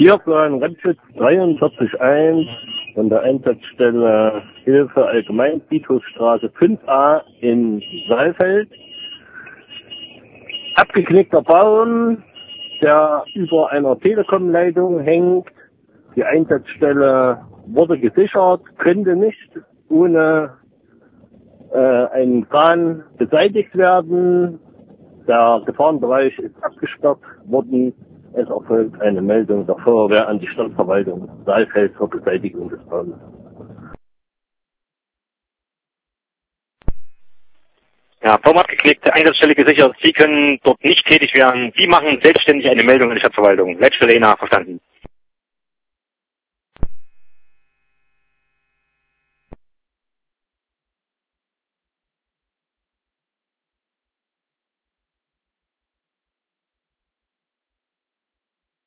Tierplan Rennschutz 43.1 von der Einsatzstelle Hilfe Allgemein Friedhofsstraße 5a in Saalfeld. Abgeknickter Baum, der über einer Telekom-Leitung hängt. Die Einsatzstelle wurde gesichert, könnte nicht ohne einen Kran beseitigt werden. Der Gefahrenbereich ist abgesperrt worden. Es erfolgt eine Meldung der Feuerwehr an die Stadtverwaltung Saalfeld zur Beseitigung des Baumes. Ja, Baum abgeknickt, Einsatzstelle gesichert. Sie können dort nicht tätig werden. Sie machen selbstständig eine Meldung an die Stadtverwaltung. Leitstelle ENA, verstanden.